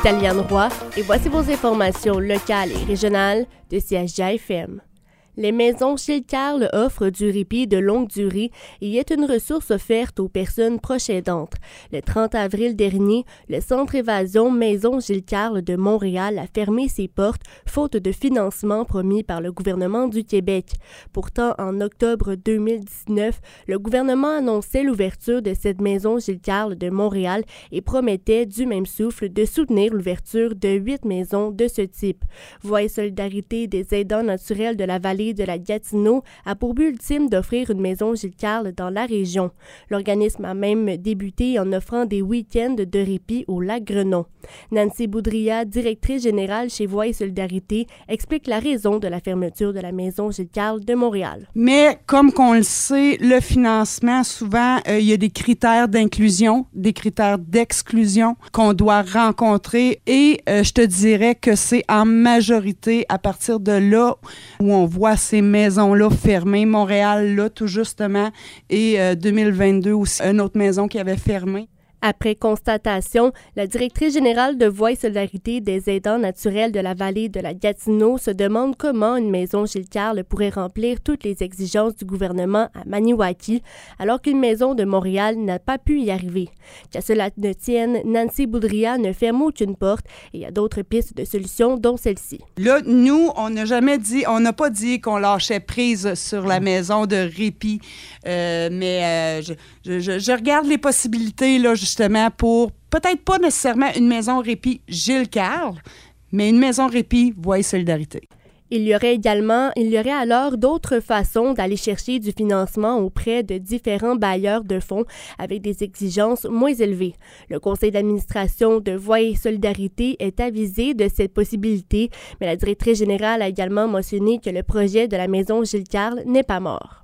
Aliane Roy et voici vos informations locales et régionales de CHJ-FM. Les maisons Gilles Carle offrent du répit de longue durée et est une ressource offerte aux personnes proches aidantes. Le 30 avril dernier, le Centre Évasion Maison Gilles Carle de Montréal a fermé ses portes faute de financement promis par le gouvernement du Québec. Pourtant, en octobre 2019, le gouvernement annonçait l'ouverture de cette maison Gilles Carle de Montréal et promettait du même souffle de soutenir l'ouverture de 8 maisons de ce type. Voix et solidarité des aidants naturels de la vallée de la Gatineau a pour but ultime d'offrir une maison Gilles Carle dans la région. L'organisme a même débuté en offrant des week-ends de répit au lac Grenon. Nancy Boudria, directrice générale chez Voix et Solidarité, explique la raison de la fermeture de la maison Gilles Carle de Montréal. Mais comme qu'on le sait, le financement, souvent, il y a des critères d'inclusion, des critères d'exclusion qu'on doit rencontrer et je te dirais que c'est en majorité à partir de là où on voit ces maisons-là fermées. Montréal, là, tout justement, et 2022 aussi, une autre maison qui avait fermé. Après constatation, la directrice générale de Voix et Solidarité des aidants naturels de la vallée de la Gatineau se demande comment une maison Gilles Carle pourrait remplir toutes les exigences du gouvernement à Maniwaki, alors qu'une maison de Montréal n'a pas pu y arriver. Qu'à cela ne tienne, Nancy Boudria ne ferme aucune porte et il y a d'autres pistes de solutions, dont celle-ci. Là, nous, on n'a pas dit qu'on lâchait prise sur la maison de répit, mais je regarde les possibilités, là, justement, pour peut-être pas nécessairement une maison répit Gilles Carle, mais une maison répit Voix et Solidarité. Il y aurait alors d'autres façons d'aller chercher du financement auprès de différents bailleurs de fonds avec des exigences moins élevées. Le conseil d'administration de Voix et Solidarité est avisé de cette possibilité, mais la directrice générale a également mentionné que le projet de la maison Gilles Carle n'est pas mort.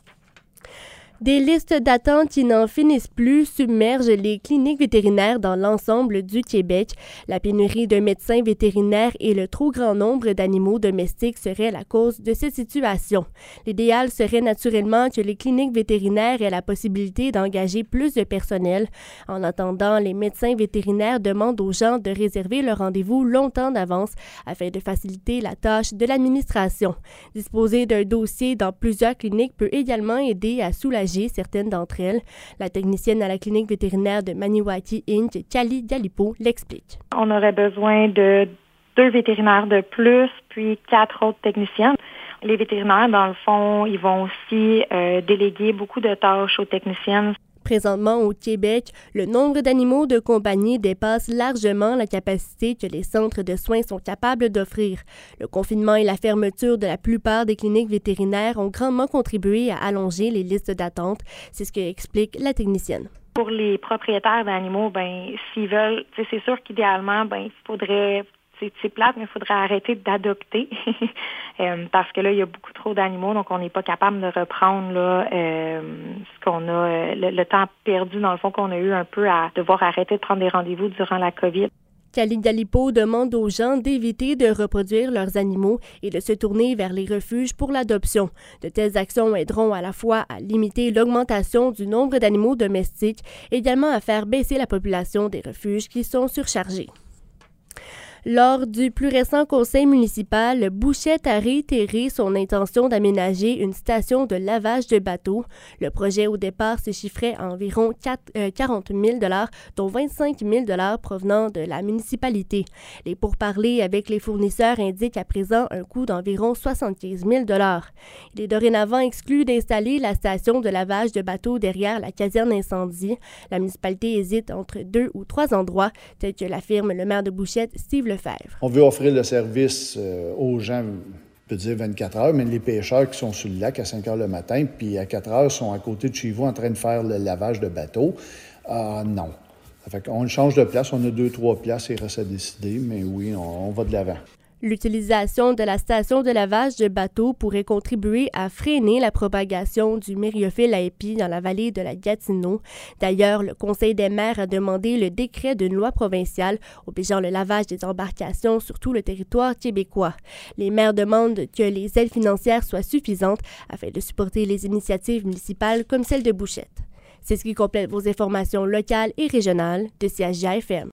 Des listes d'attente qui n'en finissent plus submergent les cliniques vétérinaires dans l'ensemble du Québec. La pénurie de médecins vétérinaires et le trop grand nombre d'animaux domestiques seraient la cause de cette situation. L'idéal serait naturellement que les cliniques vétérinaires aient la possibilité d'engager plus de personnel. En attendant, les médecins vétérinaires demandent aux gens de réserver leur rendez-vous longtemps d'avance afin de faciliter la tâche de l'administration. Disposer d'un dossier dans plusieurs cliniques peut également aider à soulager certaines d'entre elles. La technicienne à la clinique vétérinaire de Maniwaki Inc., Kali Galipo, l'explique. On aurait besoin de 2 vétérinaires de plus, puis 4 autres techniciennes. Les vétérinaires, dans le fond, ils vont aussi déléguer beaucoup de tâches aux techniciennes. Présentement, au Québec, le nombre d'animaux de compagnie dépasse largement la capacité que les centres de soins sont capables d'offrir. Le confinement et la fermeture de la plupart des cliniques vétérinaires ont grandement contribué à allonger les listes d'attente. C'est ce que explique la technicienne. Pour les propriétaires d'animaux, s'ils veulent, c'est sûr qu'idéalement, il faudrait... C'est plate, mais il faudrait arrêter d'adopter parce que là, il y a beaucoup trop d'animaux, donc on n'est pas capable de reprendre là, ce qu'on a, le temps perdu, dans le fond, qu'on a eu un peu à devoir arrêter de prendre des rendez-vous durant la COVID. Kali Galipo demande aux gens d'éviter de reproduire leurs animaux et de se tourner vers les refuges pour l'adoption. De telles actions aideront à la fois à limiter l'augmentation du nombre d'animaux domestiques, également à faire baisser la population des refuges qui sont surchargés. Lors du plus récent conseil municipal, Bouchette a réitéré son intention d'aménager une station de lavage de bateaux. Le projet, au départ, se chiffrait à environ 40 000 $, dont 25 000 $ provenant de la municipalité. Les pourparlers avec les fournisseurs indiquent à présent un coût d'environ 75 000 $. Il est dorénavant exclu d'installer la station de lavage de bateaux derrière la caserne incendie. La municipalité hésite entre 2 ou 3 endroits, tels que l'affirme le maire de Bouchette, Steve Lefebvre. On veut offrir le service aux gens, on peut dire 24 heures, mais les pêcheurs qui sont sur le lac à 5 heures le matin, puis à 4 heures sont à côté de chez vous en train de faire le lavage de bateau, non. Ça fait qu'on change de place, on a 2-3 places, il reste à décider, mais oui, on va de l'avant. L'utilisation de la station de lavage de bateaux pourrait contribuer à freiner la propagation du myriophile à épis dans la vallée de la Gatineau. D'ailleurs, le Conseil des maires a demandé le décret d'une loi provinciale obligeant le lavage des embarcations sur tout le territoire québécois. Les maires demandent que les aides financières soient suffisantes afin de supporter les initiatives municipales comme celle de Bouchette. C'est ce qui complète vos informations locales et régionales de CHJ-FM.